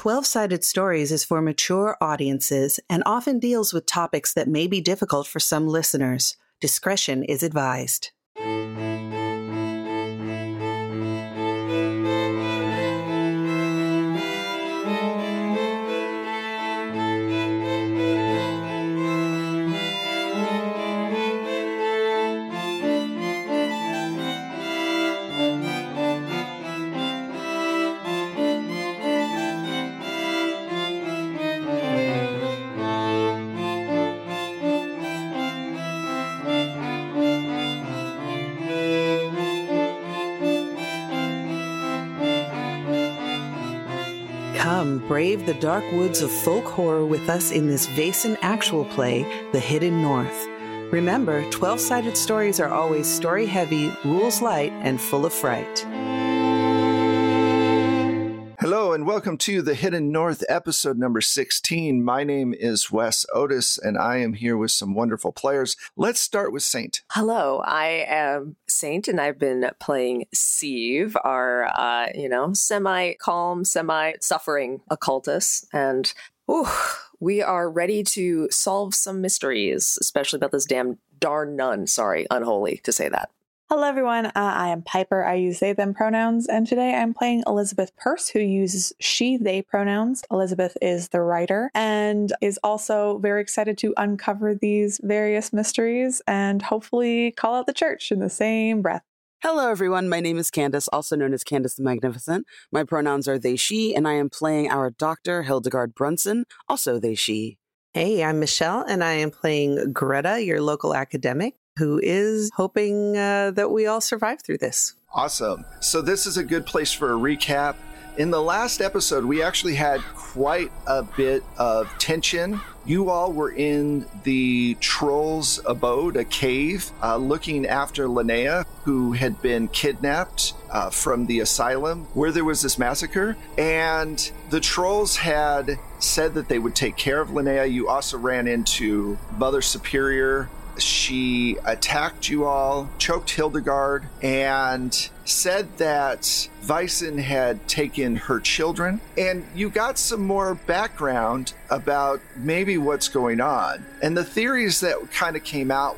12-Sided Stories is for mature audiences and often deals with topics that may be difficult for some listeners. Discretion is advised. Come, brave the dark woods of folk horror with us in this Vaesen actual play, The Hidden North. Remember, 12-Sided Stories are always story-heavy, rules-light, and full of fright. Hello and welcome to The Hidden North, episode number 16. My name is Wes Otis, and I am here with some wonderful players. Let's start with Saint. Hello, I am Saint, and I've been playing Sieve, our, semi-calm, semi-suffering occultist. And we are ready to solve some mysteries, especially about this darn nun. Sorry, unholy to say that. Hello, everyone. I am Piper. I use they, them pronouns, and today I'm playing Elizabeth Peirce, who uses she, they pronouns. Elizabeth is the writer and is also very excited to uncover these various mysteries and hopefully call out the church in the same breath. Hello, everyone. My name is Candace, also known as Candace the Magnificent. My pronouns are they, she, and I am playing our Dr. Hildegard Brunson, also they, she. Hey, I'm Michelle, and I am playing Greta, your local academic, who is hoping that we all survive through this. Awesome. So this is a good place for a recap. In the last episode, we actually had quite a bit of tension. You all were in the Troll's abode, a cave, looking after Linnea, who had been kidnapped from the asylum where there was this massacre. And the Trolls had said that they would take care of Linnea. You also ran into Mother Superior. She attacked you all, choked Hildegard, and said that Vaesen had taken her children. And you got some more background about maybe what's going on. And the theories that kind of came out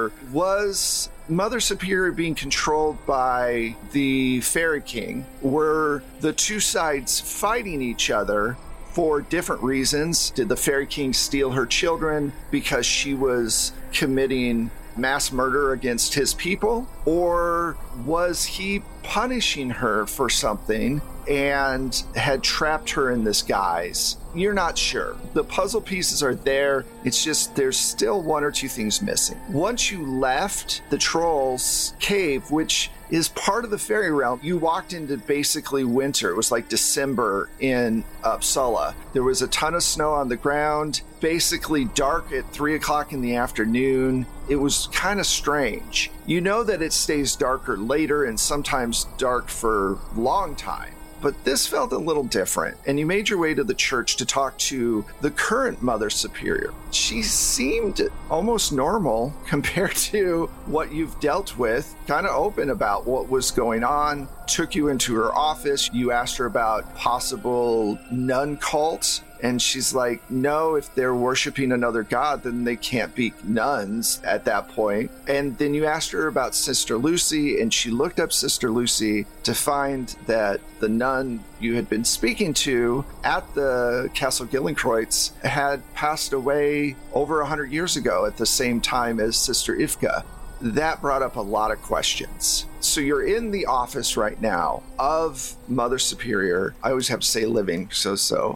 was Mother Superior being controlled by the Fairy King? Were the two sides fighting each other for different reasons? Did the Fairy King steal her children because she was committing mass murder against his people? Or was he punishing her for something and had trapped her in this guise? You're not sure. The puzzle pieces are there. It's just there's still one or two things missing. Once you left the Troll's cave, which is part of the fairy realm, you walked into basically winter. It was like December in Uppsala. There was a ton of snow on the ground, basically dark at 3 o'clock in the afternoon. It was kind of strange. You know that it stays darker later and sometimes dark for a long time. But this felt a little different, and you made your way to the church to talk to the current Mother Superior. She seemed almost normal compared to what you've dealt with, kind of open about what was going on, took you into her office. You asked her about possible nun cults. And she's like, no, if they're worshiping another god, then they can't be nuns at that point. And then you asked her about Sister Lucy, and she looked up Sister Lucy to find that the nun you had been speaking to at the Castle Gillenkreuz had passed away over 100 years ago at the same time as Sister Ivka. That brought up a lot of questions. So you're in the office right now of Mother Superior. I always have to say living, so.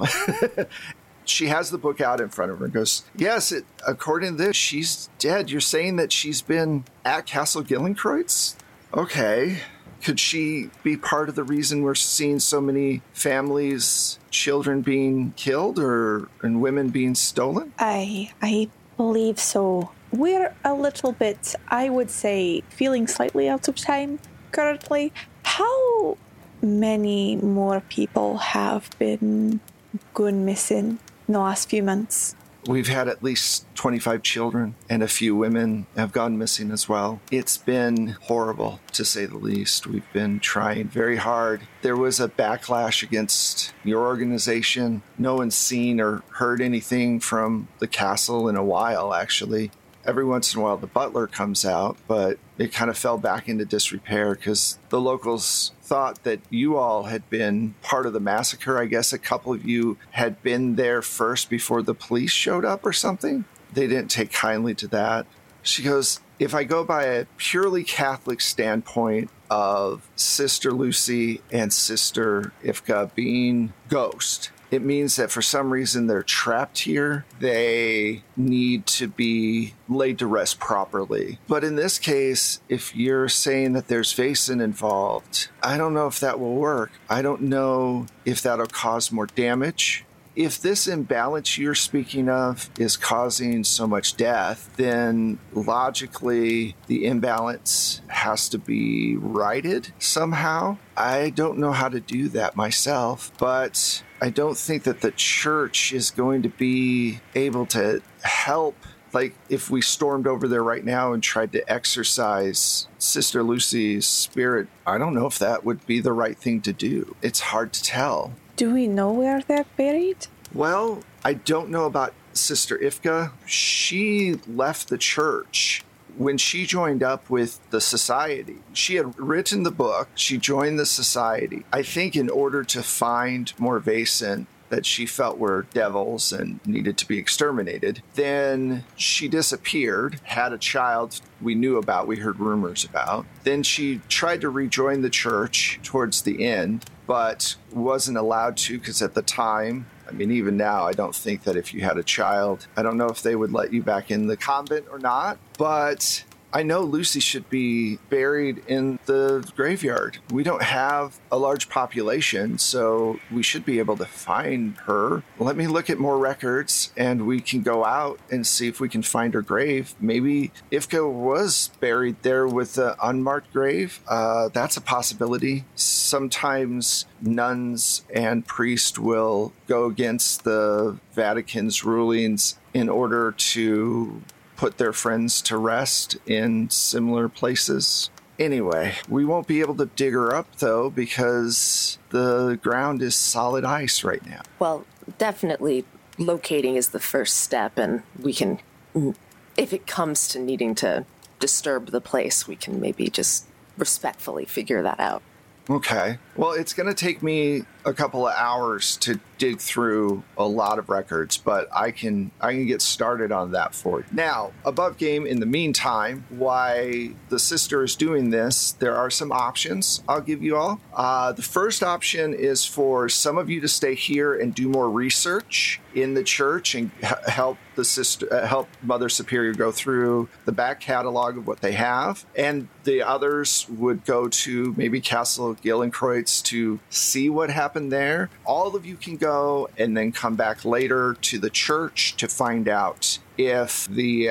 She has the book out in front of her and goes, yes, according to this, she's dead. You're saying that she's been at Castle Gillenkreuz? Okay. Could she be part of the reason we're seeing so many families, children being killed and women being stolen? I believe so. We're a little bit, I would say, feeling slightly out of time currently. How many more people have been gone missing in the last few months? We've had at least 25 children, and a few women have gone missing as well. It's been horrible, to say the least. We've been trying very hard. There was a backlash against your organization. No one's seen or heard anything from the castle in a while, actually. Every once in a while, the butler comes out, but it kind of fell back into disrepair because the locals thought that you all had been part of the massacre. I guess a couple of you had been there first before the police showed up or something. They didn't take kindly to that. She goes, if I go by a purely Catholic standpoint of Sister Lucy and Sister Ifka being ghost, it means that for some reason they're trapped here. They need to be laid to rest properly. But in this case, if you're saying that there's Vaesen involved, I don't know if that will work. I don't know if that'll cause more damage. If this imbalance you're speaking of is causing so much death, then logically the imbalance has to be righted somehow. I don't know how to do that myself, but I don't think that the church is going to be able to help. Like, if we stormed over there right now and tried to exorcise Sister Lucy's spirit, I don't know if that would be the right thing to do. It's hard to tell. Do we know where they're buried? Well, I don't know about Sister Ifka. She left the church when she joined up with the society. She had written the book. She joined the society, I think, in order to find more Vaesen that she felt were devils and needed to be exterminated. Then she disappeared, had a child we knew about, we heard rumors about. Then she tried to rejoin the church towards the end, but wasn't allowed to because at the time, I mean, even now, I don't think that if you had a child, I don't know if they would let you back in the convent or not, but I know Lucy should be buried in the graveyard. We don't have a large population, so we should be able to find her. Let me look at more records, and we can go out and see if we can find her grave. Maybe Ifka was buried there with an unmarked grave. That's a possibility. Sometimes nuns and priests will go against the Vatican's rulings in order to put their friends to rest in similar places. Anyway, we won't be able to dig her up, though, because the ground is solid ice right now. Well, definitely locating is the first step, and we can, if it comes to needing to disturb the place, we can maybe just respectfully figure that out. Okay. Well, it's going to take me a couple of hours to dig through a lot of records, but I can get started on that for you. Now, above game, in the meantime, why the sister is doing this, there are some options I'll give you all. The first option is for some of you to stay here and do more research in the church and help the sister, help Mother Superior go through the back catalog of what they have, and the others would go to maybe Castle Gillenkreuz to see what happened there. All of you can go and then come back later to the church to find out if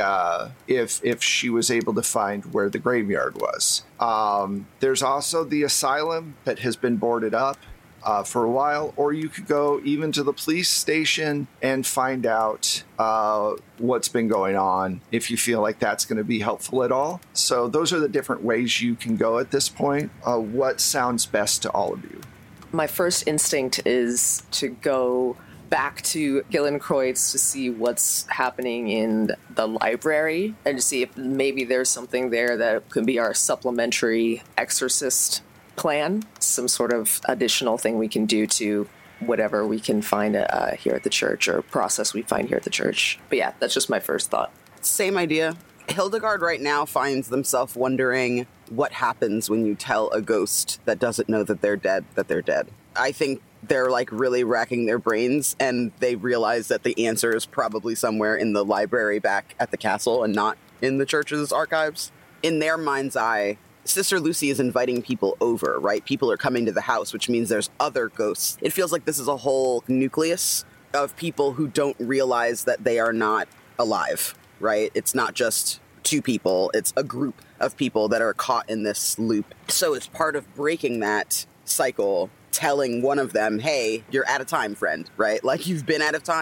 if she was able to find where the graveyard was. There's also the asylum that has been boarded up for a while, or you could go even to the police station and find out what's been going on if you feel like that's going to be helpful at all. So those are the different ways you can go at this point. What sounds best to all of you? My first instinct is to go back to Gillenkreuz to see what's happening in the library and to see if maybe there's something there that could be our supplementary exorcist plan, some sort of additional thing we can do to whatever we can find here at the church or process we find here at the church. But yeah, that's just my first thought. Same idea. Hildegard right now finds themselves wondering what happens when you tell a ghost that doesn't know that they're dead, that they're dead. I think they're like really racking their brains, and they realize that the answer is probably somewhere in the library back at the castle and not in the church's archives. In their mind's eye, Sister Lucy is inviting people over, right? People are coming to the house, which means there's other ghosts. It feels like this is a whole nucleus of people who don't realize that they are not alive, right? It's not just two people, it's a group of people that are caught in this loop. So it's part of breaking that cycle, telling one of them, hey, you're out of time, friend, right? Like, you've been out of time.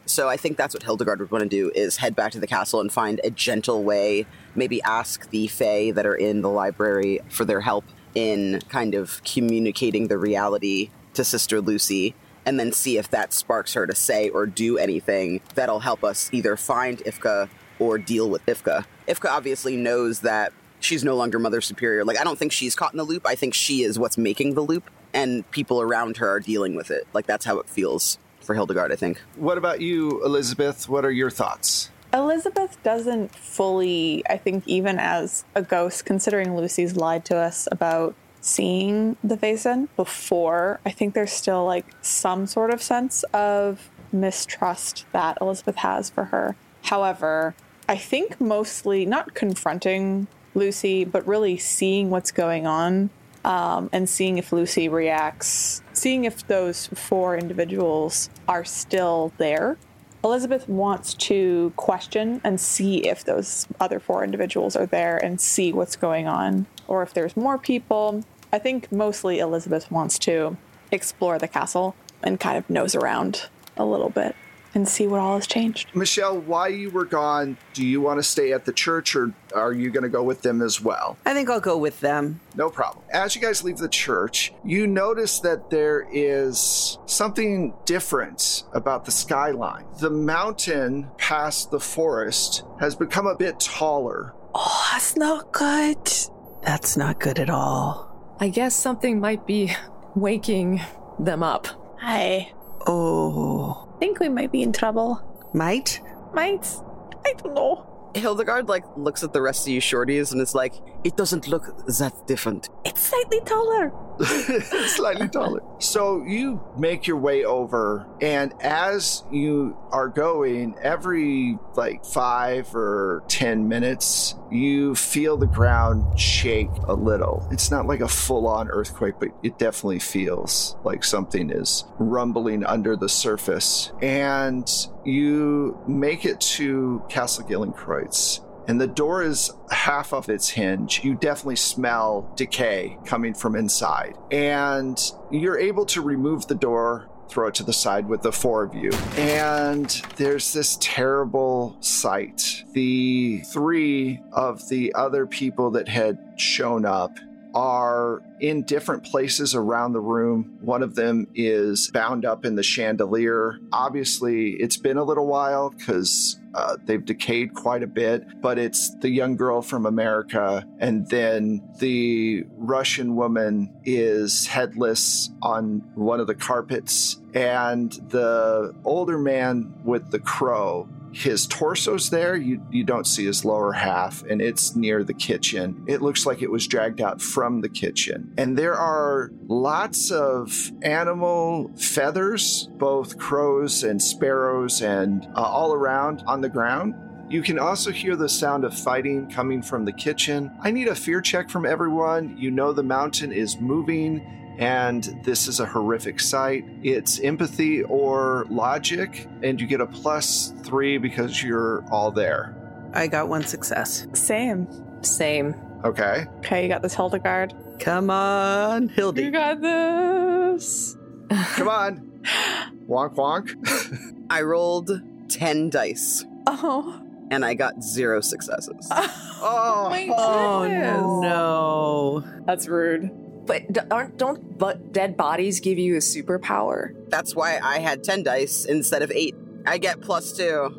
So I think that's what Hildegard would want to do, is head back to the castle and find a gentle way, maybe ask the Fae that are in the library for their help in kind of communicating the reality to Sister Lucy, and then see if that sparks her to say or do anything that'll help us either find Ifka or deal with Ifka. Ifka obviously knows that she's no longer Mother Superior. Like, I don't think she's caught in the loop. I think she is what's making the loop, and people around her are dealing with it. Like, that's how it feels for Hildegard, I think. What about you, Elizabeth? What are your thoughts? Elizabeth doesn't fully, I think, even as a ghost, considering Lucy's lied to us about seeing the Vaesen before, I think there's still like some sort of sense of mistrust that Elizabeth has for her. However, I think mostly not confronting Lucy, but really seeing what's going on, and seeing if Lucy reacts, seeing if those 4 individuals are still there. Elizabeth wants to question and see if those other 4 individuals are there and see what's going on, or if there's more people. I think mostly Elizabeth wants to explore the castle and kind of nose around a little bit and see what all has changed. Michelle, while you were gone, do you want to stay at the church, or are you going to go with them as well? I think I'll go with them. No problem. As you guys leave the church, you notice that there is something different about the skyline. The mountain past the forest has become a bit taller. Oh, that's not good. That's not good at all. I guess something might be waking them up. I Oh. think we might be in trouble. Might? Might? I don't know. Hildegard, like, looks at the rest of you shorties and is like, it doesn't look that different. It's slightly taller. Slightly taller. So you make your way over, and as you are going, every like 5 or 10 minutes, you feel the ground shake a little. It's not like a full-on earthquake, but it definitely feels like something is rumbling under the surface. And you make it to Castle Gillenkreuz, and the door is half of its hinge. You definitely smell decay coming from inside. And you're able to remove the door, throw it to the side with the 4 of you. And there's this terrible sight. The 3 of the other people that had shown up are in different places around the room. One of them is bound up in the chandelier. Obviously, it's been a little while because they've decayed quite a bit, but it's the young girl from America. And then the Russian woman is headless on one of the carpets. And the older man with the crow, his torso's there. You don't see his lower half, and it's near the kitchen. It looks like it was dragged out from the kitchen. And there are lots of animal feathers, both crows and sparrows, and all around on the ground. You can also hear the sound of fighting coming from the kitchen. I need a fear check from everyone. You know the mountain is moving, and this is a horrific sight. It's empathy or logic, and you get a +3 because you're all there. I got 1 success. Same. Same. Okay. Okay, you got this, Hildegard. Come on, Hildy. You got this. Come on. Wonk, wonk. I rolled 10 dice, Oh. and I got 0 successes. Oh, my Oh, goodness. no. That's rude. But don't dead bodies give you a superpower? That's why I had 10 dice instead of 8. I get +2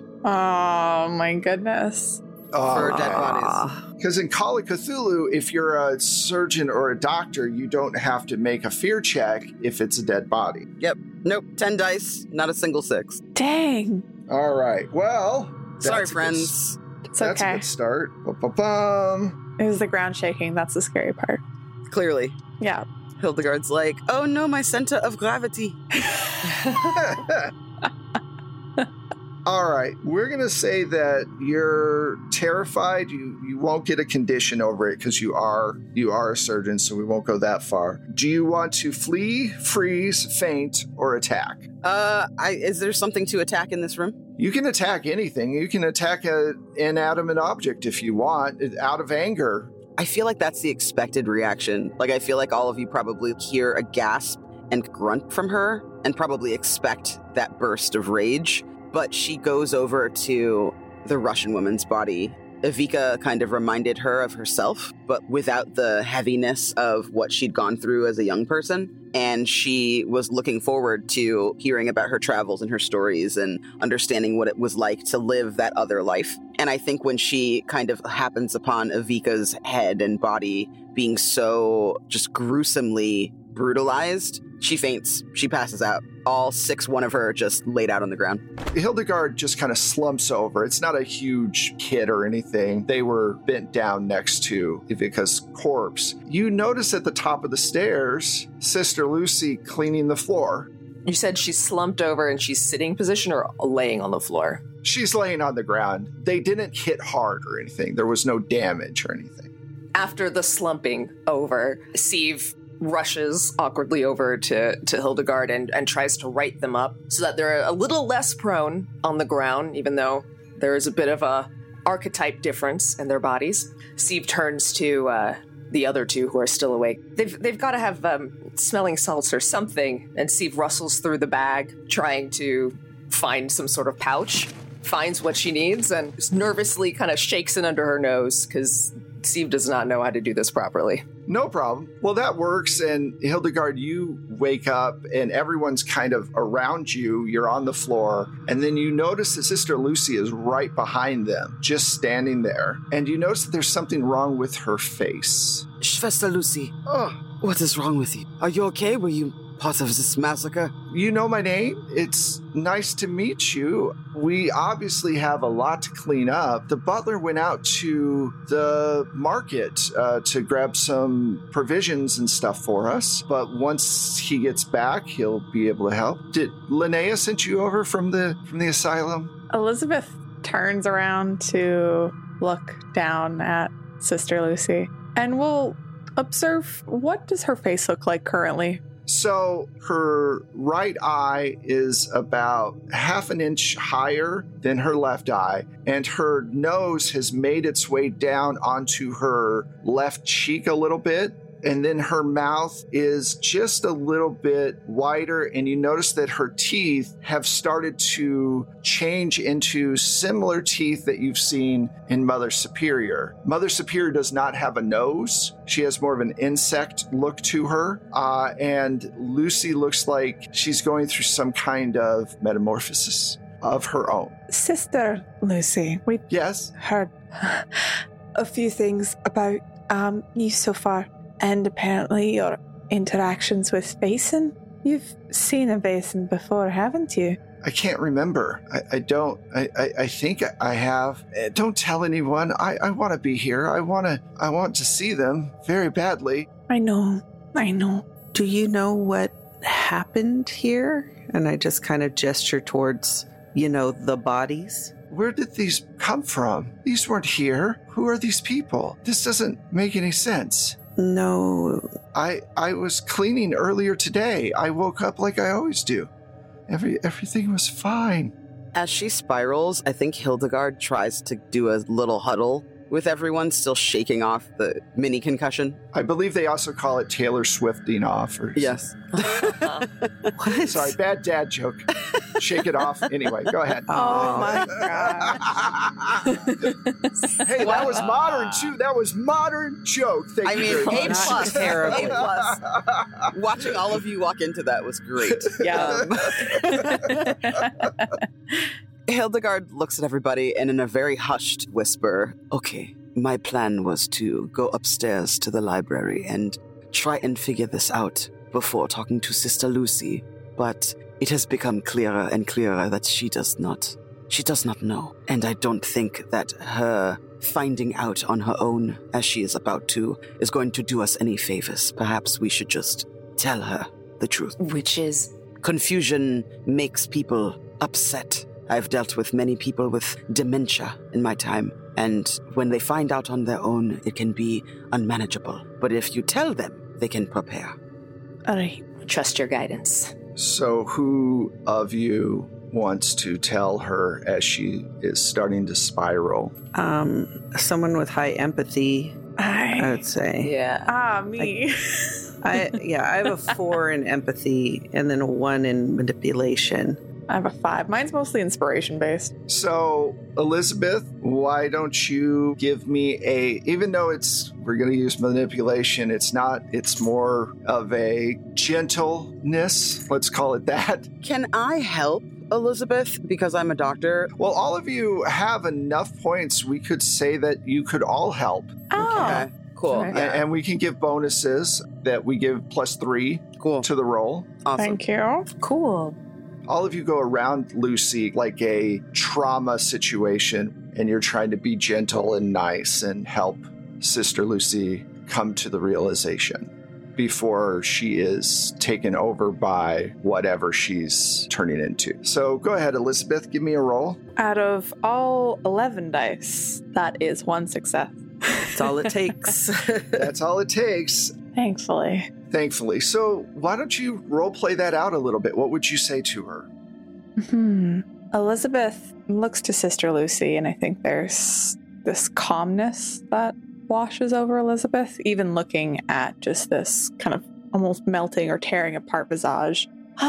Oh, my goodness. for dead bodies. Because in Call of Cthulhu, if you're a surgeon or a doctor, you don't have to make a fear check if it's a dead body. Yep. Nope. 10 dice, not a single 6. Dang. All right. Well, Sorry, that's a friends. It's That's a okay. good start. Ba-ba-bum. It was the ground shaking. That's the scary part. Clearly. Yeah. Hildegard's like, oh no, my center of gravity. All right. We're going to say that you're terrified. You won't get a condition over it because you are a surgeon, so we won't go that far. Do you want to flee, freeze, faint, or attack? Is there something to attack in this room? You can attack anything. You can attack an inanimate object if you want, out of anger. I feel like that's the expected reaction. Like, I feel like all of you probably hear a gasp and grunt from her and probably expect that burst of rage. but she goes over to the Russian woman's body. Evika kind of reminded her of herself, but without the heaviness of what she'd gone through as a young person. And she was looking forward to hearing about her travels and her stories and understanding what it was like to live that other life. And I think when she kind of happens upon Evika's head and body being so just gruesomely brutalized, she faints. She passes out. All 6-1 of her just laid out on the ground. Hildegard just kind of slumps over. It's not a huge hit or anything. They were bent down next to Evika's corpse. You notice at the top of the stairs, Sister Lucy cleaning the floor. You said she's slumped over and she's sitting position or laying on the floor? She's laying on the ground. They didn't hit hard or anything. There was no damage or anything. After the slumping over, Sieve rushes awkwardly over to Hildegard and tries to right them up so that they're a little less prone on the ground, even though there is a bit of a archetype difference in their bodies. Sieve turns to the other two who are still awake. They've got to have smelling salts or something, and Sieve rustles through the bag, trying to find some sort of pouch, finds what she needs, and just nervously kind of shakes it under her nose, because Sieve does not know how to do this properly. No problem. Well, that works. And Hildegard, you wake up and everyone's kind of around you. You're on the floor. And then you notice that Sister Lucy is right behind them, just standing there. And you notice that there's something wrong with her face. Schwester Lucy, what is wrong with you? Are you okay? Were you part of this massacre? You know my name. It's nice to meet you. We obviously have a lot to clean up. The butler went out to the market to grab some provisions and stuff for us. But once he gets back, he'll be able to help. Did Linnea sent you over from the asylum? Elizabeth turns around to look down at Sister Lucy and will observe, what does her face look like currently? So her right eye is about half an inch higher than her left eye, and her nose has made its way down onto her left cheek a little bit. And then her mouth is just a little bit wider, and you notice that her teeth have started to change into similar teeth that you've seen in Mother Superior. Mother Superior does not have a nose. She has more of an insect look to her, and Lucy looks like she's going through some kind of metamorphosis of her own. Sister Lucy, we've Yes? heard a few things about you so far. And apparently your interactions with Vaesen. You've seen a Vaesen before, haven't you? I can't remember. I don't. I think I have. Don't tell anyone. I want to be here. I want to see them very badly. I know. Do you know what happened here? And I just kind of gesture towards, the bodies. Where did these come from? These weren't here. Who are these people? This doesn't make any sense. No. I was cleaning earlier today. I woke up like I always do. Everything was fine. As she spirals, I think Hildegard tries to do a little huddle with everyone still shaking off the mini concussion. I believe they also call it Taylor Swifting off. Yes. What? Sorry, bad dad joke. Shake it off. Anyway, go ahead. Oh my god. Hey, that was modern too. That was modern joke. Thank you very A much. plus. Terrible. A plus. Watching all of you walk into that was great. Yeah. Hildegard looks at everybody and in a very hushed whisper, okay, my plan was to go upstairs to the library and try and figure this out before talking to Sister Lucy, but it has become clearer and clearer that she does not know. And I don't think that her finding out on her own, as she is about to, is going to do us any favors. Perhaps we should just tell her the truth. Which is? Confusion makes people upset. I've dealt with many people with dementia in my time, and when they find out on their own, it can be unmanageable. But if you tell them, they can prepare. All right. Trust your guidance. So who of you wants to tell her as she is starting to spiral? Someone with high empathy, I would say. Yeah. Me. I have a 4 in empathy and then a 1 in manipulation. I have a 5. Mine's mostly inspiration based. So, Elizabeth, why don't you give me even though we're going to use manipulation, it's more of a gentleness, let's call it that. Can I help Elizabeth because I'm a doctor? Well, all of you have enough points. We could say that you could all help. Oh. Okay, cool. Sorry. And we can give bonuses that we give +3 Cool. to the roll. Awesome. Thank you. Cool. All of you go around Lucy like a trauma situation, and you're trying to be gentle and nice and help Sister Lucy come to the realization before she is taken over by whatever she's turning into. So go ahead, Elizabeth, give me a roll. Out of all 11 dice, that is 1 success. That's all it takes. That's all it takes, Thankfully. thankfully. So why don't you role play that out a little bit? What would you say to her? Elizabeth looks to Sister Lucy, and I think there's this calmness that washes over Elizabeth, even looking at just this kind of almost melting or tearing apart visage.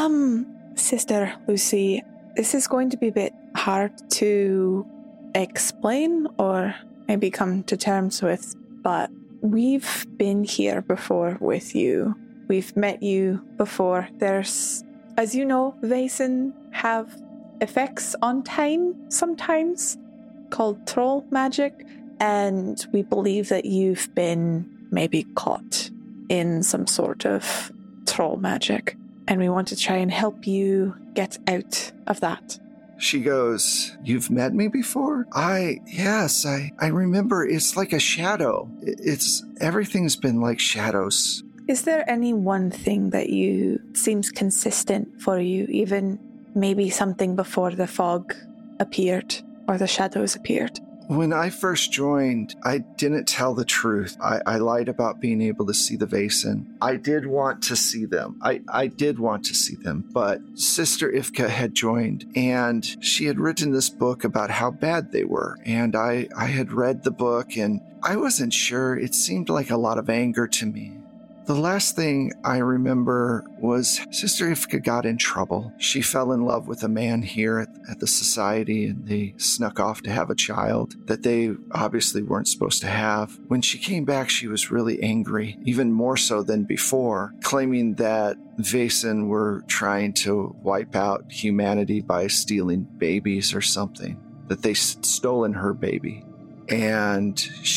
Sister Lucy, this is going to be a bit hard to explain or maybe come to terms with, but we've been here before with you. We've met you before. There's, as you know, Vaesen have effects on time sometimes called troll magic, and we believe that you've been maybe caught in some sort of troll magic, and we want to try and help you get out of that. She goes, "You've met me before?" Yes, I remember. It's like a shadow. Everything's been like shadows. Is there any one thing that seems consistent for you, even maybe something before the fog appeared or the shadows appeared? When I first joined, I didn't tell the truth. I lied about being able to see the Vaesen. I did want to see them. I did want to see them, but Sister Ifka had joined, and she had written this book about how bad they were. And I had read the book, and I wasn't sure. It seemed like a lot of anger to me. The last thing I remember was Sister Ifka got in trouble. She fell in love with a man here at the society, and they snuck off to have a child that they obviously weren't supposed to have. When she came back, she was really angry, even more so than before, claiming that Vaesen were trying to wipe out humanity by stealing babies or something, that they stolen her baby. And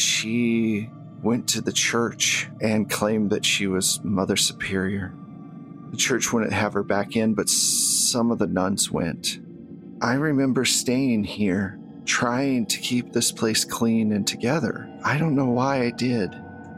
she went to the church and claimed that she was Mother Superior. The church wouldn't have her back in, but some of the nuns went. I remember staying here, trying to keep this place clean and together. I don't know why I did.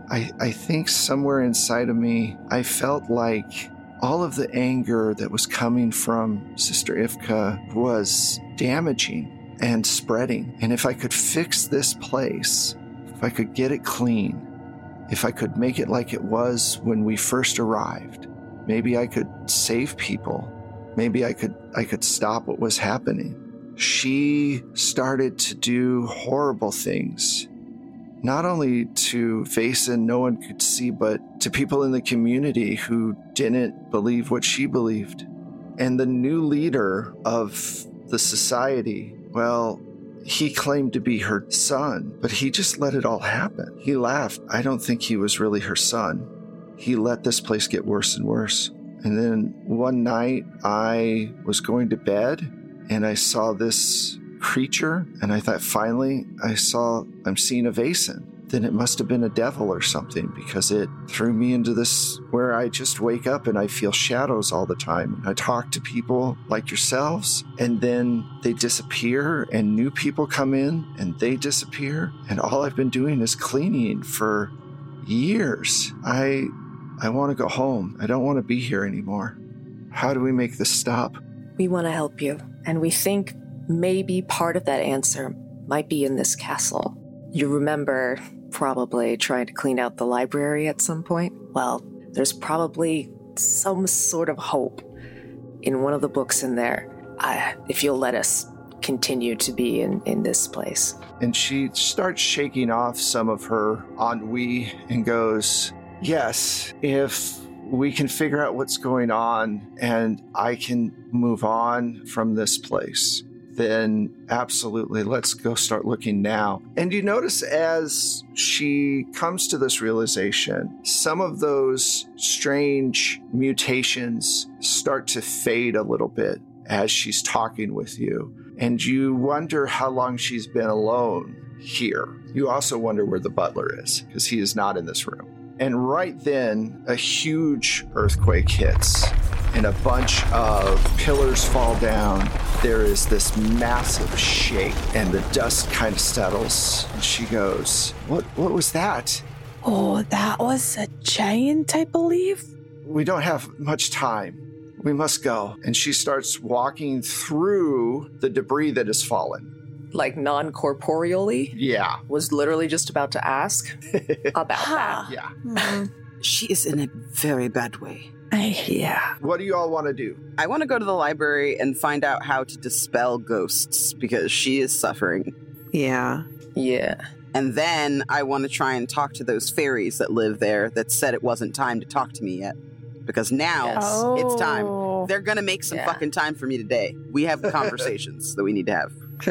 I think somewhere inside of me, I felt like all of the anger that was coming from Sister Ifka was damaging and spreading. And if I could fix this place, if I could get it clean, if I could make it like it was when we first arrived, maybe I could save people. Maybe I could stop what was happening. She started to do horrible things, not only to Vaesen, no one could see, but to people in the community who didn't believe what she believed. And the new leader of the society, well, he claimed to be her son, but he just let it all happen. He laughed. I don't think he was really her son. He let this place get worse and worse. And then one night I was going to bed and I saw this creature, and I thought, finally, I'm seeing a Vaesen. Then it must have been a devil or something, because it threw me into this where I just wake up and I feel shadows all the time. I talk to people like yourselves, and then they disappear, and new people come in and they disappear. And all I've been doing is cleaning for years. I want to go home. I don't want to be here anymore. How do we make this stop? We want to help you, and we think maybe part of that answer might be in this castle. You remember probably trying to clean out the library at some point? Well, there's probably some sort of hope in one of the books in there, if you'll let us continue to be in this place. And she starts shaking off some of her ennui and goes, "Yes, if we can figure out what's going on and I can move on from this place, then absolutely, let's go start looking now. And you notice as she comes to this realization, some of those strange mutations start to fade a little bit as she's talking with you. And you wonder how long she's been alone here. You also wonder where the butler is, because he is not in this room. And right then, a huge earthquake hits, and a bunch of pillars fall down. There is this massive shake, and the dust kind of settles. And she goes, What was that? Oh, that was a giant, I believe. We don't have much time. We must go. And she starts walking through the debris that has fallen. Like non-corporeally? Yeah. Was literally just about to ask about that. Yeah. She is in a very bad way. Yeah. What do you all want to do? I want to go to the library and find out how to dispel ghosts because she is suffering. Yeah. Yeah. And then I want to try and talk to those fairies that live there that said it wasn't time to talk to me yet. Because now it's time. They're going to make some fucking time for me today. We have conversations that we need to have.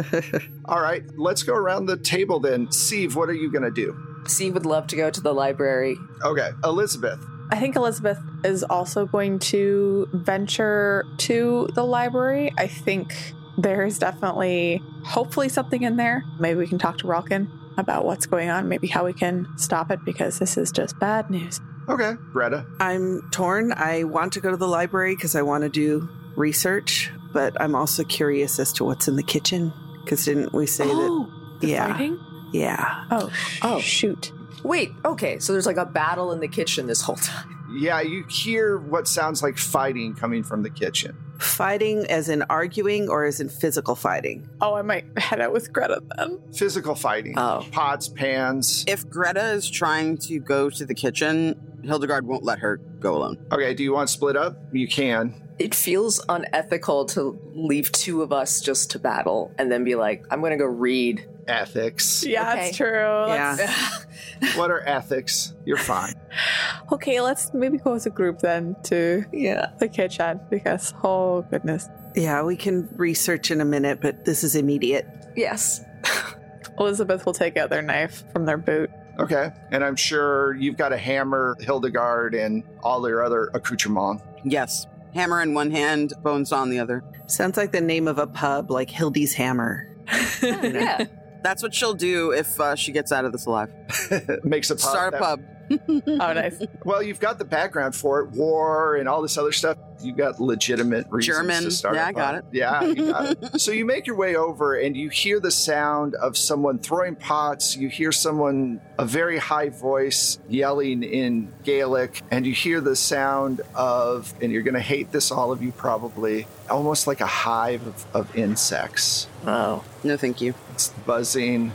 All right, let's go around the table then. Steve, what are you going to do? Steve would love to go to the library. Okay, Elizabeth. I think Elizabeth is also going to venture to the library. I think there's definitely, hopefully, something in there. Maybe we can talk to Ralkin about what's going on, maybe how we can stop it, because this is just bad news. Okay, Greta. I'm torn. I want to go to the library because I want to do research, but I'm also curious as to what's in the kitchen, because didn't we say that? The fighting? Yeah. Oh, shoot. Wait, okay, so there's like a battle in the kitchen this whole time. Yeah, you hear what sounds like fighting coming from the kitchen. Fighting as in arguing or as in physical fighting? Oh, I might head out with Greta then. Physical fighting. Oh. Pots, pans. If Greta is trying to go to the kitchen, Hildegard won't let her go alone. Okay, do you want to split up? You can. It feels unethical to leave two of us just to battle and then be like, I'm going to go read. Ethics. Yeah, Okay. that's true. Yeah. What are ethics? You're fine. Okay, let's maybe go as a group then to Yeah. the kitchen, because, oh goodness. Yeah, we can research in a minute, but this is immediate. Yes. Elizabeth will take out their knife from their boot. Okay, and I'm sure you've got a hammer, Hildegard, and all your other accoutrements. Yes. Hammer in one hand, bones on the other. Sounds like the name of a pub, like Hildy's Hammer. Yeah. That's what she'll do if she gets out of this alive. Makes a pub. Start a pub. Oh, nice. Well, you've got the background for it, war and all this other stuff. You've got legitimate reasons German. to start. Yeah, a I got pub. it. Yeah, you got it. So you make your way over and you hear the sound of someone throwing pots. You hear someone, a very high voice, yelling in Gaelic, and you hear the sound of, and you're going to hate this, all of you probably, almost like a hive of insects. Oh. No, thank you. It's the buzzing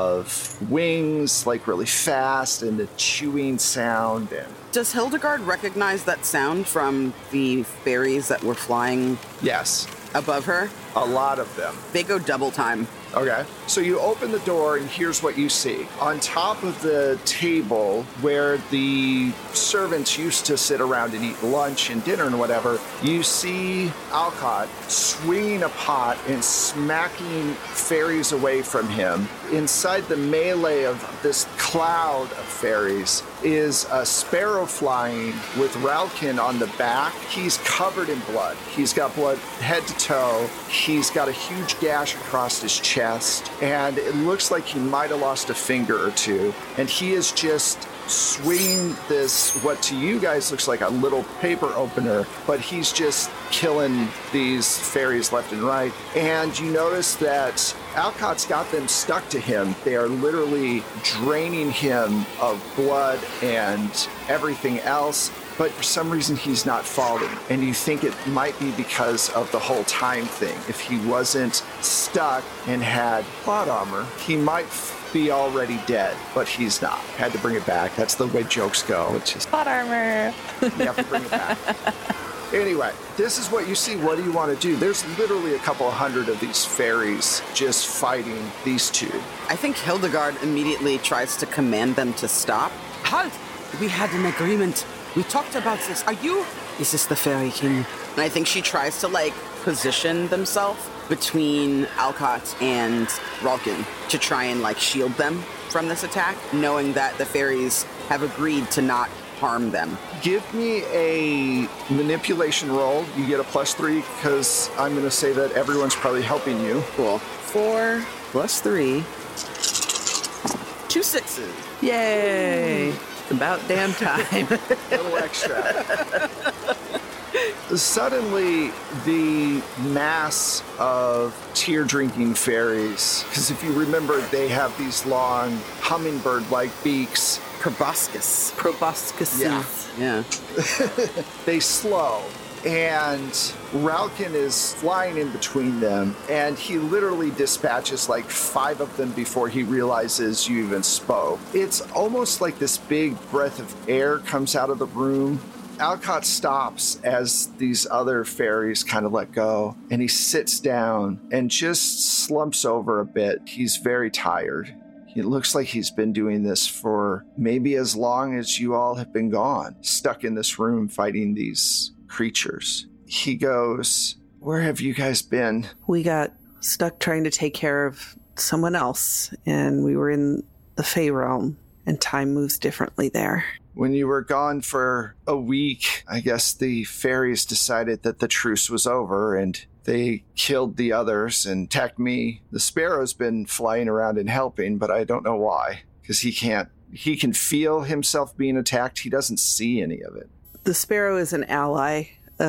of wings, like really fast, and the chewing sound. And Does Hildegard recognize that sound from the fairies that were flying yes, above her? a lot of them. They go double time. Okay. So you open the door, and here's what you see. On top of the table where the servants used to sit around and eat lunch and dinner and whatever, you see Alcott swinging a pot and smacking fairies away from him. Inside the melee of this cloud of fairies is a sparrow flying with Ralkin on the back. He's covered in blood. He's got blood head to toe. He's got a huge gash across his chest, and it looks like he might have lost a finger or two. And he is just swinging this, what to you guys looks like a little paper opener, but he's just killing these fairies left and right. And you notice that Alcott's got them stuck to him. They are literally draining him of blood and everything else. But for some reason, he's not falling. And you think it might be because of the whole time thing. If he wasn't stuck and had plot armor, he might be already dead, but he's not. Had to bring it back. That's the way jokes go. It's just, Plot armor. you have to bring it back. Anyway, this is what you see. What do you want to do? There's literally a couple of hundred of these fairies just fighting these two. I think Hildegard immediately tries to command them to stop. Halt! We had an agreement. We talked about this. Is this the Fairy King? And I think she tries to, position themselves between Alcott and Ralkin to try and, shield them from this attack, knowing that the fairies have agreed to not harm them. Give me a manipulation roll. You get a +3 because I'm going to say that everyone's probably helping you. Cool. 4 + 3. 2 6s. Yay! About damn time. A little extra. Suddenly, the mass of tear-drinking fairies, because if you remember, they have these long hummingbird-like beaks. Proboscis. Yeah. They slow, and Ralkin is flying in between them, and he literally dispatches 5 of them before he realizes you even spoke. It's almost like this big breath of air comes out of the room. Alcott stops as these other fairies kind of let go, and he sits down and just slumps over a bit. He's very tired. It looks like he's been doing this for maybe as long as you all have been gone, stuck in this room fighting these creatures. He goes, "Where have you guys been?" We got stuck trying to take care of someone else, and we were in the Fey realm, and time moves differently there. When you were gone for a week, I guess the fairies decided that the truce was over, and they killed the others and attacked me. The Sparrow's been flying around and helping, but I don't know why, because he can feel himself being attacked. He doesn't see any of it. The Sparrow is an ally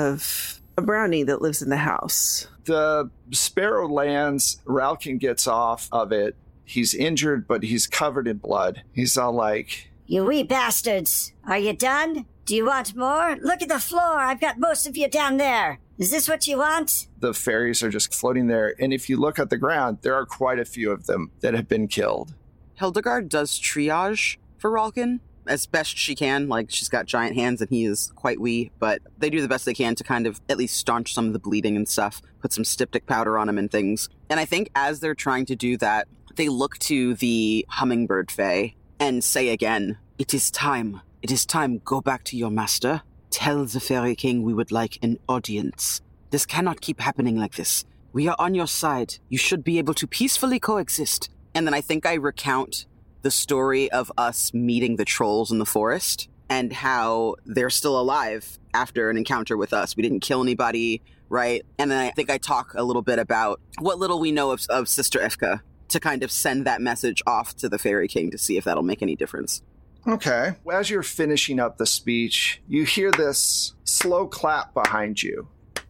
of a brownie that lives in the house. The Sparrow lands, Ralkin gets off of it. He's injured, but he's covered in blood. He's all like, "You wee bastards. Are you done? Do you want more? Look at the floor. I've got most of you down there. Is this what you want?" The fairies are just floating there. And if you look at the ground, there are quite a few of them that have been killed. Hildegard does triage for Ralkin as best she can. She's got giant hands and he is quite wee, but they do the best they can to kind of at least staunch some of the bleeding and stuff, put some styptic powder on him and things. And I think as they're trying to do that, they look to the hummingbird fae and say again, "It is time. It is time. Go back to your master. Tell the Fairy King we would like an audience. This cannot keep happening like this. We are on your side. You should be able to peacefully coexist." And then I think I recount the story of us meeting the trolls in the forest and how they're still alive after an encounter with us. We didn't kill anybody, right? And then I think I talk a little bit about what little we know of Sister Ifka to kind of send that message off to the Fairy King to see if that'll make any difference. Okay. As you're finishing up the speech, you hear this slow clap behind you.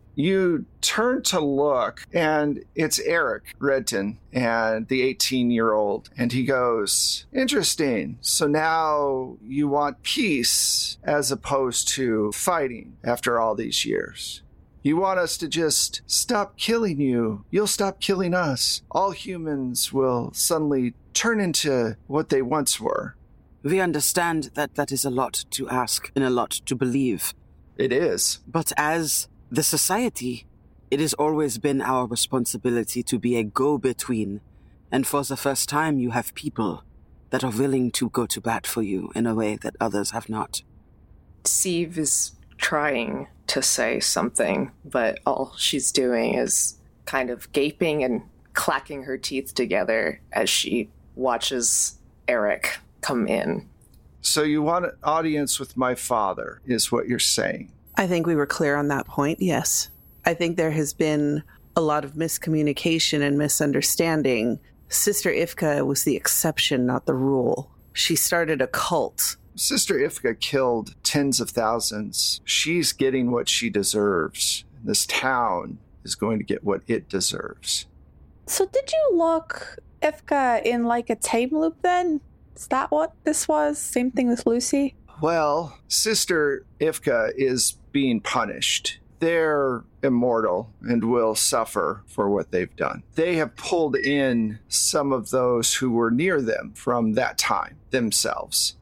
You turn to look, and it's Eric Redton and the 18-year-old. And he goes, "Interesting. So now you want peace as opposed to fighting after all these years. You want us to just stop killing you. You'll stop killing us. All humans will suddenly turn into what they once were." We understand that that is a lot to ask and a lot to believe. It is. But as the society, it has always been our responsibility to be a go-between. And for the first time, you have people that are willing to go to bat for you in a way that others have not. Sieve is trying to say something, but all she's doing is kind of gaping and clacking her teeth together as she watches Eric come in. So you want an audience with my father, is what you're saying. I think we were clear on that point, yes. I think there has been a lot of miscommunication and misunderstanding. Sister Ifka was the exception, not the rule. She started a cult. Sister Ifka killed tens of thousands. She's getting what she deserves. This town is going to get what it deserves. So did you lock Ifka in a time loop then? Is that what this was? Same thing with Lucy? Well, Sister Ifka is being punished. They're immortal and will suffer for what they've done. They have pulled in some of those who were near them from that time themselves.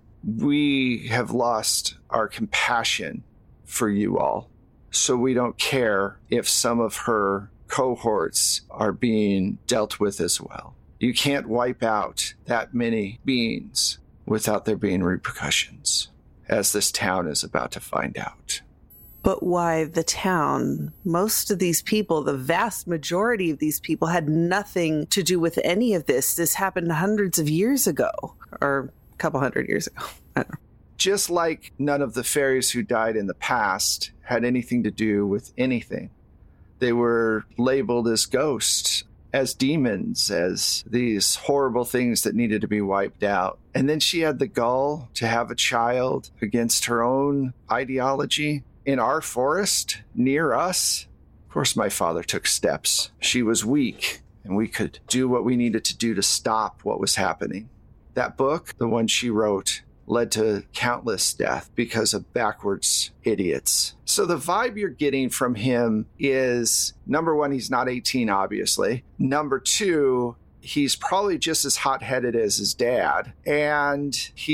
We have lost our compassion for you all, so we don't care if some of her cohorts are being dealt with as well. You can't wipe out that many beings without there being repercussions. as this town is about to find out. But why the town? Most of these people, the vast majority of these people, had nothing to do with any of this. This happened hundreds of years ago, or a couple hundred years ago. I don't know. Just like none of the fairies who died in the past had anything to do with anything. They were labeled as ghosts, as demons, as these horrible things that needed to be wiped out. And then she had the gall to have a child against her own ideology in our forest, near us. Of course, my father took steps. She was weak, and we could do what we needed to do to stop what was happening. That book, the one she wrote, led to countless death because of backwards idiots. So the vibe you're getting from him is, number one, he's not 18, obviously. Number two, he's probably just as hot-headed as his dad. And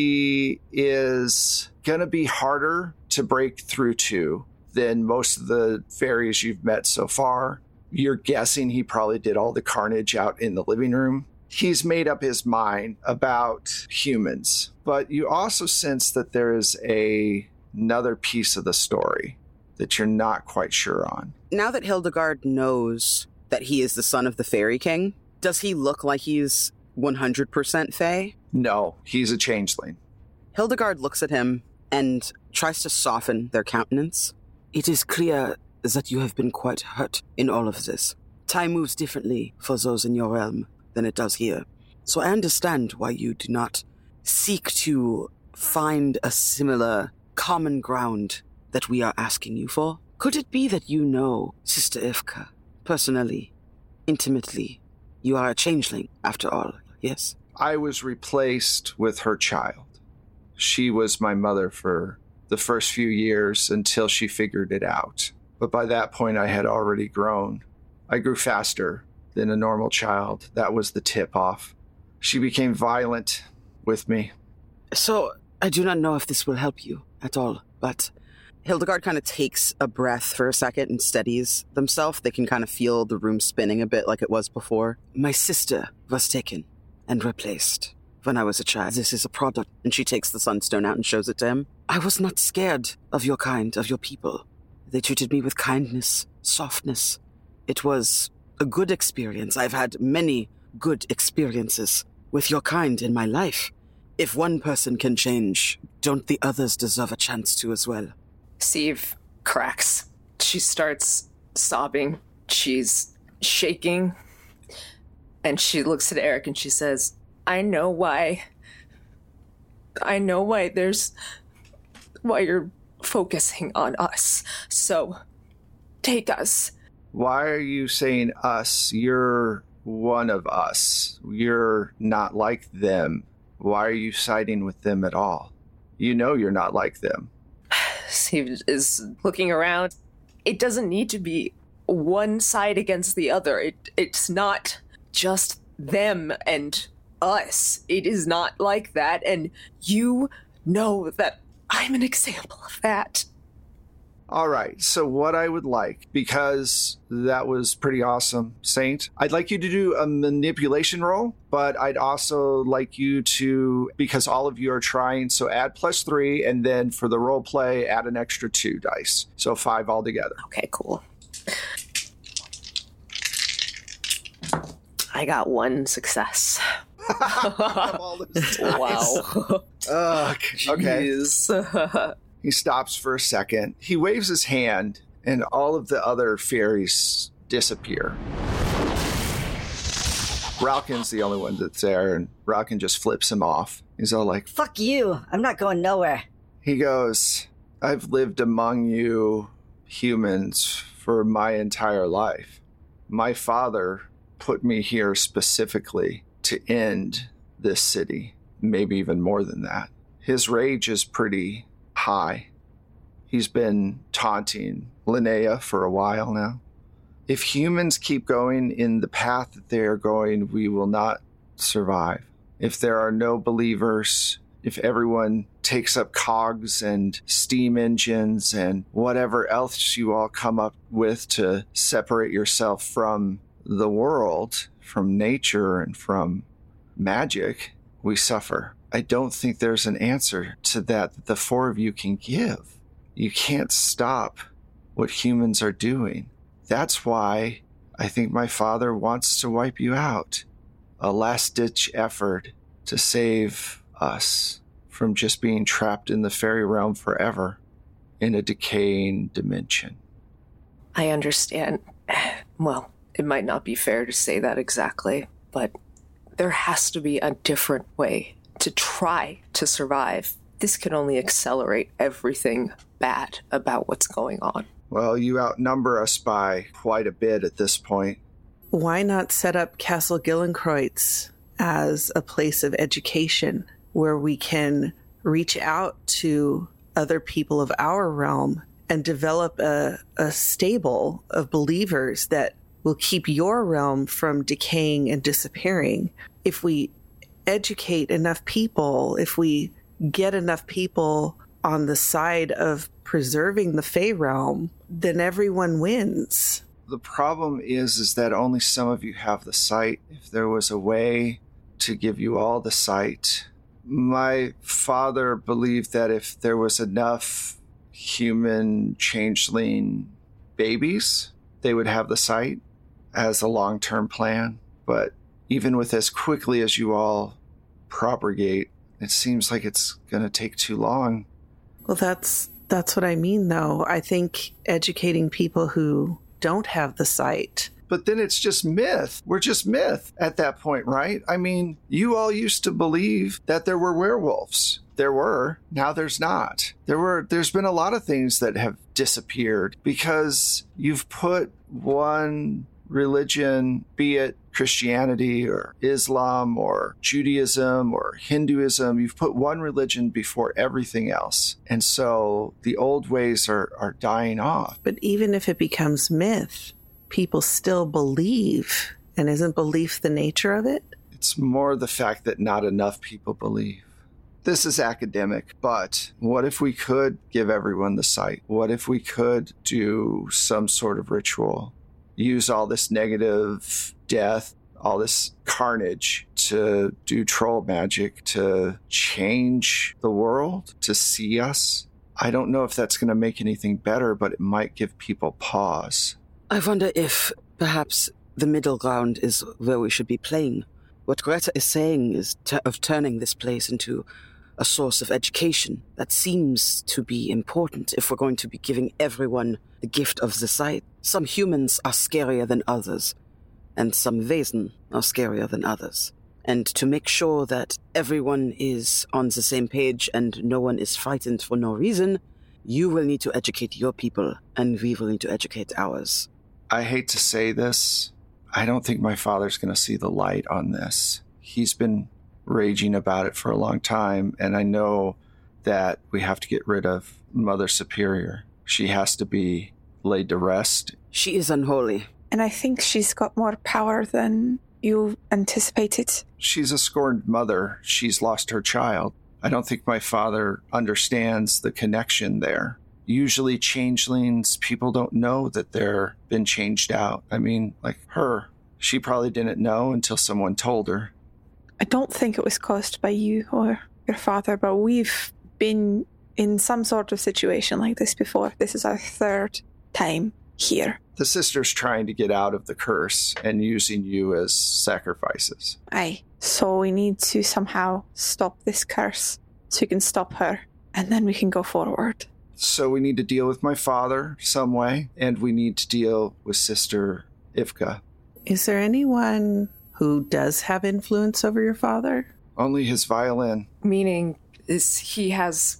he is going to be harder to break through to than most of the fairies you've met so far. You're guessing he probably did all the carnage out in the living room. He's made up his mind about humans, but you also sense that there is another piece of the story that you're not quite sure on. Now that Hildegard knows that he is the son of the Fairy King, does he look like he's 100% Fae? No, he's a changeling. Hildegard looks at him and tries to soften their countenance. It is clear that you have been quite hurt in all of this. Time moves differently for those in your realm than it does here. So I understand why you do not seek to find a similar common ground that we are asking you for. Could it be that you know Sister Evka personally, intimately? You are a changeling, after all, yes? I was replaced with her child. She was my mother for the first few years until she figured it out. But by that point, I had already grown. I grew faster than a normal child. That was the tip-off. She became violent with me. So, I do not know if this will help you at all, but Hildegard kind of takes a breath for a second and steadies themselves. They can kind of feel the room spinning a bit like it was before. My sister was taken and replaced when I was a child. This is a product. And she takes the sunstone out and shows it to him. I was not scared of your kind, of your people. They treated me with kindness, softness. It was a good experience. I've had many good experiences with your kind in my life. If one person can change, don't the others deserve a chance to as well? Sieve cracks. She starts sobbing. She's shaking. And she looks at Eric and she says, I know why why you're focusing on us. So, take us. Why are you saying us? You're one of us. You're not like them. Why are you siding with them at all? You know you're not like them. Steve is looking around. It doesn't need to be one side against the other. It's not just them and us. It is not like that. And you know that I'm an example of that. All right, so what I would like, because that was pretty awesome, Saint, I'd like you to do a manipulation roll, but I'd also like you to, because all of you are trying, so add +3, and then for the role play, add an extra 2 dice. So 5 altogether. Okay, cool. I got 1 success. Wow. Okay. He stops for a second. He waves his hand, and all of the other fairies disappear. Ralkin's the only one that's there, and Ralkin just flips him off. He's all like, Fuck you. I'm not going nowhere. He goes, I've lived among you humans for my entire life. My father put me here specifically to end this city, maybe even more than that. His rage is pretty high. He's been taunting Linnea for a while now. If humans keep going in the path that they are going, we will not survive. If there are no believers, if everyone takes up cogs and steam engines and whatever else you all come up with to separate yourself from the world, from nature and from magic, we suffer. I don't think there's an answer to that the four of you can give. You can't stop what humans are doing. That's why I think my father wants to wipe you out. A last-ditch effort to save us from just being trapped in the fairy realm forever in a decaying dimension. I understand. Well, it might not be fair to say that exactly, but there has to be a different way to try to survive. This can only accelerate everything bad about what's going on. Well, you outnumber us by quite a bit at this point. Why not set up Castle Gillenkreuz as a place of education where we can reach out to other people of our realm and develop a stable of believers that will keep your realm from decaying and disappearing? If we educate enough people, if we get enough people on the side of preserving the Fae realm, then everyone wins. The problem is that only some of you have the sight. If there was a way to give you all the sight, my father believed that if there was enough human changeling babies, they would have the sight as a long-term plan. But even with as quickly as you all propagate, it seems like it's going to take too long. Well, that's what I mean, though. I think educating people who don't have the sight. But then it's just myth. We're just myth at that point, right? I mean, you all used to believe that there were werewolves. There were. Now there's not. There's been a lot of things that have disappeared because you've put one religion, be it Christianity or Islam or Judaism or Hinduism, you've put one religion before everything else. And so the old ways are dying off. But even if it becomes myth, people still believe. And isn't belief the nature of it? It's more the fact that not enough people believe. This is academic, but what if we could give everyone the sight? What if we could do some sort of ritual? Use all this negative death, all this carnage to do troll magic, to change the world, to see us. I don't know if that's going to make anything better, but it might give people pause. I wonder if perhaps the middle ground is where we should be playing. What Greta is saying is of turning this place into a source of education. That seems to be important if we're going to be giving everyone the gift of the sight. Some humans are scarier than others, and some Wesen are scarier than others. And to make sure that everyone is on the same page and no one is frightened for no reason, you will need to educate your people, and we will need to educate ours. I hate to say this. I don't think my father's going to see the light on this. He's been raging about it for a long time, and I know that we have to get rid of Mother Superior. She has to be laid to rest. She is unholy. And I think she's got more power than you anticipated. She's a scorned mother. She's lost her child. I don't think my father understands the connection there. Usually changelings, people don't know that they're been changed out. I mean, like her. She probably didn't know until someone told her. I don't think it was caused by you or your father, but we've been in some sort of situation like this before. This is our third time here. The sister's trying to get out of the curse and using you as sacrifices. Aye. So we need to somehow stop this curse so we can stop her, and then we can go forward. So we need to deal with my father some way, and we need to deal with Sister Ivka. Is there anyone who does have influence over your father? Only his violin. Meaning is he has...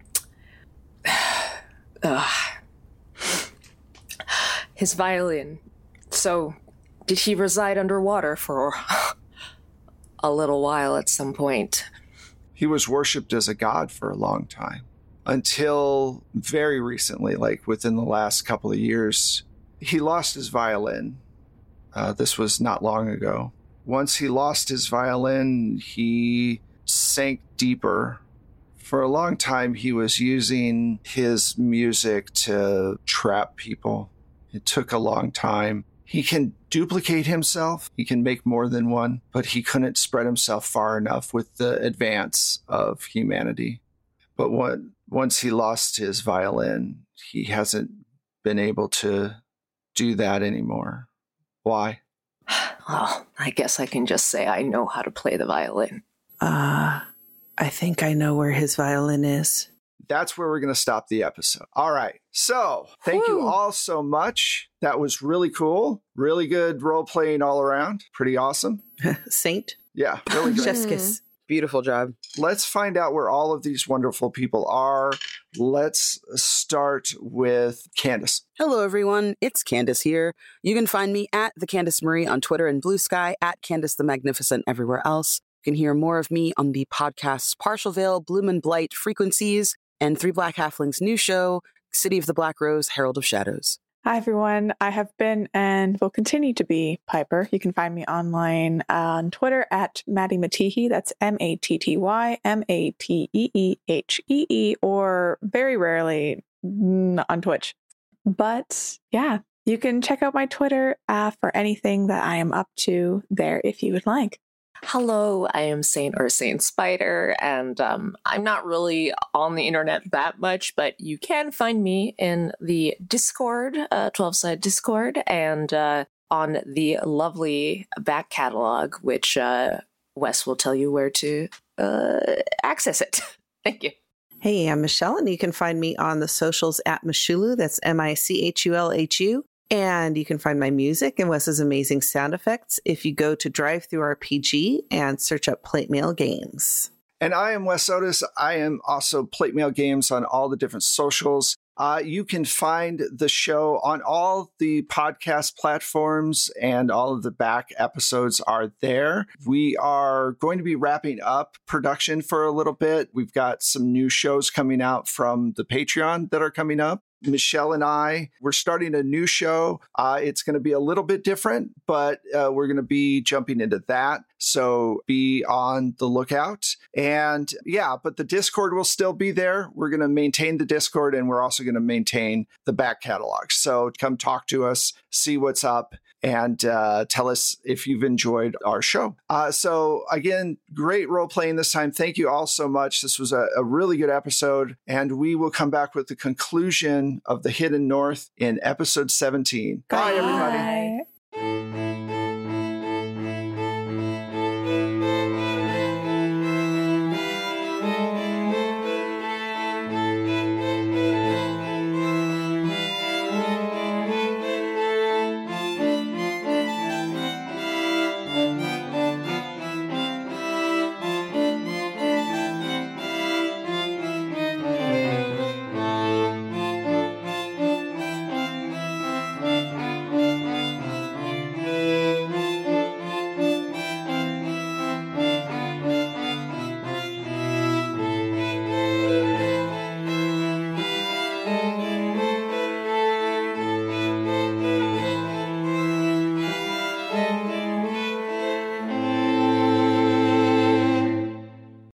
his violin. So, did he reside underwater for a little while at some point? He was worshipped as a god for a long time. Until very recently, like within the last couple of years, he lost his violin. This was not long ago. Once he lost his violin, he sank deeper. For a long time, he was using his music to trap people. It took a long time. He can duplicate himself. He can make more than one, but he couldn't spread himself far enough with the advance of humanity. But once he lost his violin, he hasn't been able to do that anymore. Why? Well, I guess I can just say I know how to play the violin. I think I know where his violin is. That's where we're going to stop the episode. All right. So thank you all so much. That was really cool. Really good role playing all around. Pretty awesome. Saint. Yeah, really good. Chef's kiss. Beautiful job. Let's find out where all of these wonderful people are. Let's start with Candace. Hello, everyone. It's Candace here. You can find me at the Candace Marie on Twitter and Blue Sky, at Candace the Magnificent everywhere else. You can hear more of me on the podcasts Partial Veil, Bloom and Blight, Frequencies, and Three Black Halflings' new show, City of the Black Rose, Herald of Shadows. Hi, everyone. I have been and will continue to be Piper. You can find me online on Twitter at Maddie Mattihi. That's MattyMatteehee, or very rarely on Twitch. But yeah, you can check out my Twitter for anything that I am up to there if you would like. Hello, I am Saint Spider, and I'm not really on the internet that much, but you can find me in the Discord, 12-side Discord, and on the lovely back catalog, which Wes will tell you where to access it. Thank you. Hey, I'm Michelle, and you can find me on the socials at Michulu. That's Michulhu. And you can find my music and Wes's amazing sound effects if you go to DriveThruRPG and search up Plate Mail Games. And I am Wes Otis. I am also Plate Mail Games on all the different socials. You can find the show on all the podcast platforms, and all of the back episodes are there. We are going to be wrapping up production for a little bit. We've got some new shows coming out from the Patreon that are coming up. Michelle and we're starting a new show. It's going to be a little bit different, but we're going to be jumping into that. So be on the lookout. And yeah, but the Discord will still be there. We're going to maintain the Discord, and we're also going to maintain the back catalog. So come talk to us, see what's up, and tell us if you've enjoyed our show. So again, great role playing this time. Thank you all so much. This was a really good episode, and we will come back with the conclusion of the Hidden North in episode 17. Bye everybody. Bye.